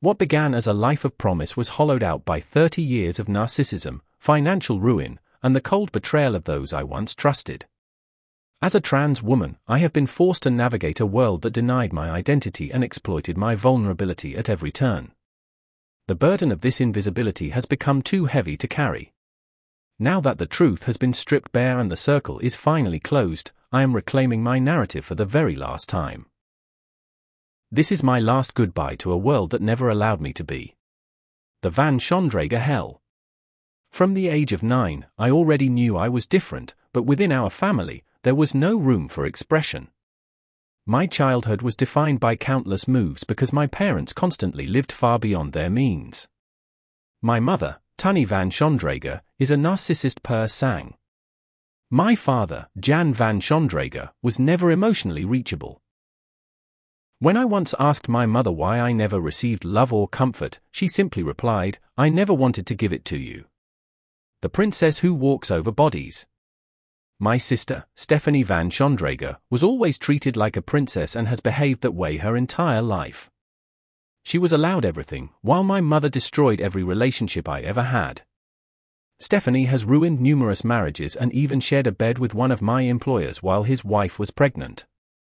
What began as a life of promise was hollowed out by 30 years of narcissism, financial ruin, and the cold betrayal of those I once trusted. As a trans woman, I have been forced to navigate a world that denied my identity and exploited my vulnerability at every turn. The burden of this invisibility has become too heavy to carry. Now that the truth has been stripped bare and the circle is finally closed, I am reclaiming my narrative for the very last time. This is my last goodbye to a world that never allowed me to be. The Van Schondrager Hell. From the age of 9, I already knew I was different, but within our family, there was no room for expression. My childhood was defined by countless moves because my parents constantly lived far beyond their means. My mother, Tunny Van Schondrager, is a narcissist pur sang. My father, Jan Van Schondrager, was never emotionally reachable. When I once asked my mother why I never received love or comfort, she simply replied, "I never wanted to give it to you. The princess who walks over bodies." My sister, Stephanie Van Schondrager, was always treated like a princess and has behaved that way her entire life. She was allowed everything, while my mother destroyed every relationship I ever had. Stephanie has ruined numerous marriages and even shared a bed with one of my employers while his wife was pregnant.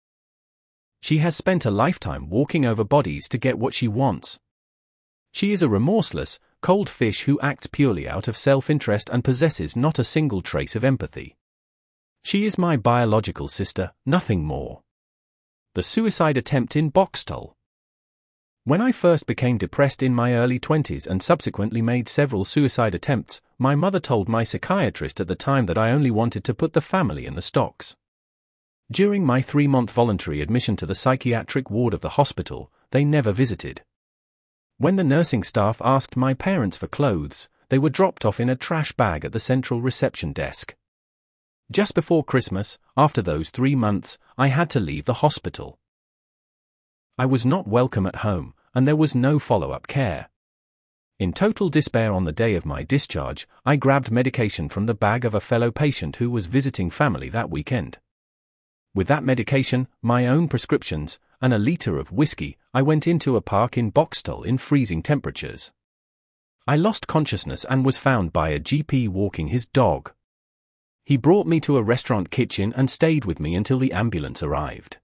She has spent a lifetime walking over bodies to get what she wants. She is a remorseless, cold fish who acts purely out of self-interest and possesses not a single trace of empathy. She is my biological sister, nothing more. The suicide attempt in Boxtel. When I first became depressed in my early 20s and subsequently made several suicide attempts, my mother told my psychiatrist at the time that I only wanted to put the family in the stocks. During my 3-month voluntary admission to the psychiatric ward of the hospital, they never visited. When the nursing staff asked my parents for clothes, they were dropped off in a trash bag at the central reception desk. Just before Christmas, after those 3 months, I had to leave the hospital. I was not welcome at home, and there was no follow-up care. In total despair on the day of my discharge, I grabbed medication from the bag of a fellow patient who was visiting family that weekend. With that medication, my own prescriptions, and a liter of whiskey, I went into a park in Boxtel in freezing temperatures. I lost consciousness and was found by a GP walking his dog. He brought me to a restaurant kitchen and stayed with me until the ambulance arrived.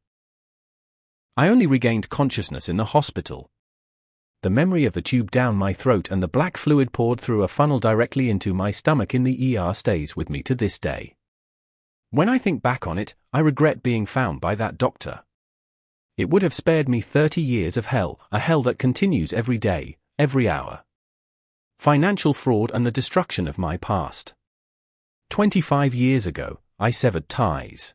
I only regained consciousness in the hospital. The memory of the tube down my throat and the black fluid poured through a funnel directly into my stomach in the ER stays with me to this day. When I think back on it, I regret being found by that doctor. It would have spared me 30 years of hell, a hell that continues every day, every hour. Financial fraud and the destruction of my past. 25 years ago, I severed ties.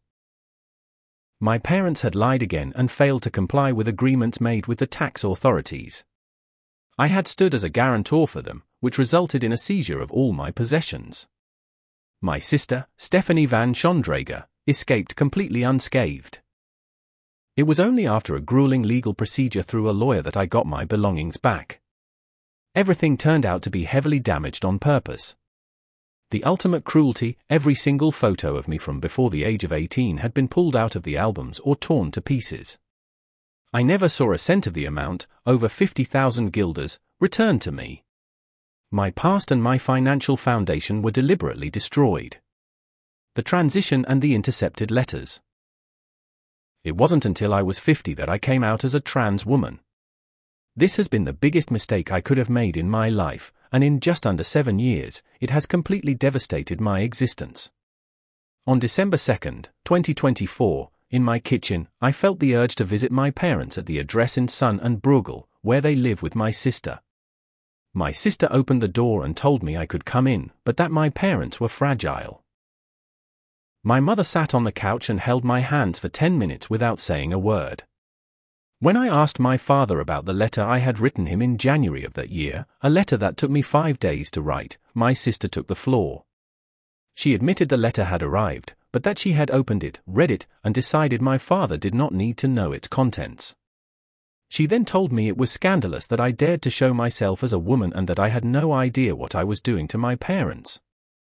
My parents had lied again and failed to comply with agreements made with the tax authorities. I had stood as a guarantor for them, which resulted in a seizure of all my possessions. My sister, Stephanie Van Schondrager, escaped completely unscathed. It was only after a grueling legal procedure through a lawyer that I got my belongings back. Everything turned out to be heavily damaged on purpose. The ultimate cruelty, every single photo of me from before the age of 18 had been pulled out of the albums or torn to pieces. I never saw a cent of the amount, over 50,000 guilders, returned to me. My past and my financial foundation were deliberately destroyed. The transition and the intercepted letters. It wasn't until I was 50 that I came out as a trans woman. This has been the biggest mistake I could have made in my life, and in just under 7 years, it has completely devastated my existence. On December 2nd, 2024, in my kitchen, I felt the urge to visit my parents at the address in Sun and Bruegel, where they live with my sister. My sister opened the door and told me I could come in, but that my parents were fragile. My mother sat on the couch and held my hands for 10 minutes without saying a word. When I asked my father about the letter I had written him in January of that year, a letter that took me 5 days to write, my sister took the floor. She admitted the letter had arrived, but that she had opened it, read it, and decided my father did not need to know its contents. She then told me it was scandalous that I dared to show myself as a woman and that I had no idea what I was doing to my parents.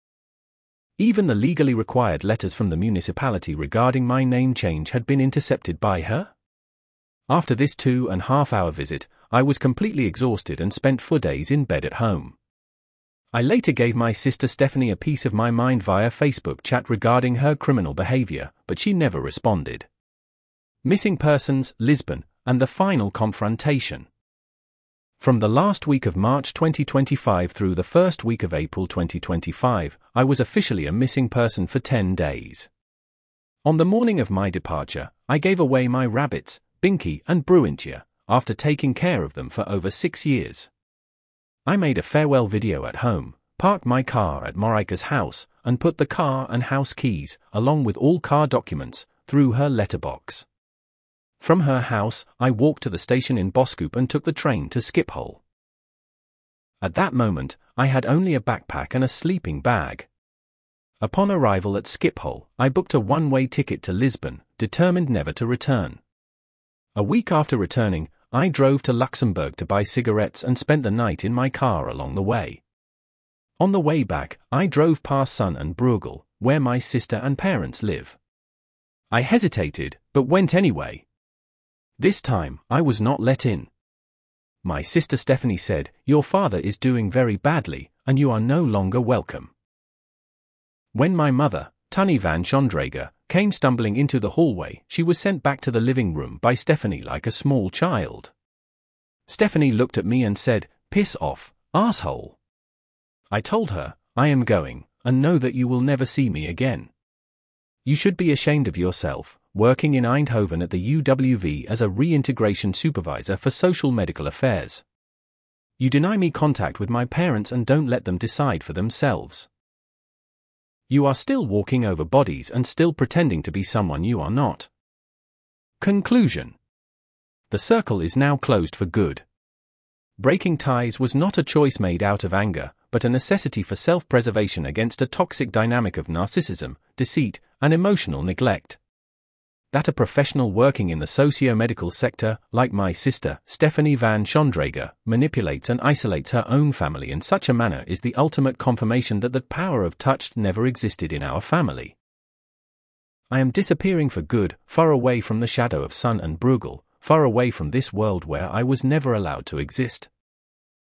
Even the legally required letters from the municipality regarding my name change had been intercepted by her. After this 2.5-hour visit, I was completely exhausted and spent 4 days in bed at home. I later gave my sister Stephanie a piece of my mind via Facebook chat regarding her criminal behavior, but she never responded. Missing persons, Lisbon, and the final confrontation. From the last week of March 2025 through the first week of April 2025, I was officially a missing person for 10 days. On the morning of my departure, I gave away my rabbits, Binky and Bruintia, after taking care of them for over 6 years. I made a farewell video at home, parked my car at Marika's house, and put the car and house keys, along with all car documents, through her letterbox. From her house, I walked to the station in Boskoop and took the train to Schiphol. At that moment, I had only a backpack and a sleeping bag. Upon arrival at Schiphol, I booked a one-way ticket to Lisbon, determined never to return. A week after returning, I drove to Luxembourg to buy cigarettes and spent the night in my car along the way. On the way back, I drove past Sun and Bruegel, where my sister and parents live. I hesitated, but went anyway. This time, I was not let in. My sister Stephanie said, "Your father is doing very badly, and you are no longer welcome." When my mother, Tannie van Schondreger, came stumbling into the hallway, she was sent back to the living room by Stephanie like a small child. Stephanie looked at me and said, "Piss off, asshole." I told her, "I am going, and know that you will never see me again. You should be ashamed of yourself, working in Eindhoven at the UWV as a reintegration supervisor for social medical affairs. You deny me contact with my parents and don't let them decide for themselves. You are still walking over bodies and still pretending to be someone you are not." Conclusion. The circle is now closed for good. Breaking ties was not a choice made out of anger, but a necessity for self-preservation against a toxic dynamic of narcissism, deceit, and emotional neglect. That a professional working in the socio-medical sector, like my sister, Stephanie van Schondreger, manipulates and isolates her own family in such a manner is the ultimate confirmation that the power of touch never existed in our family. I am disappearing for good, far away from the shadow of Sun and Bruegel, far away from this world where I was never allowed to exist.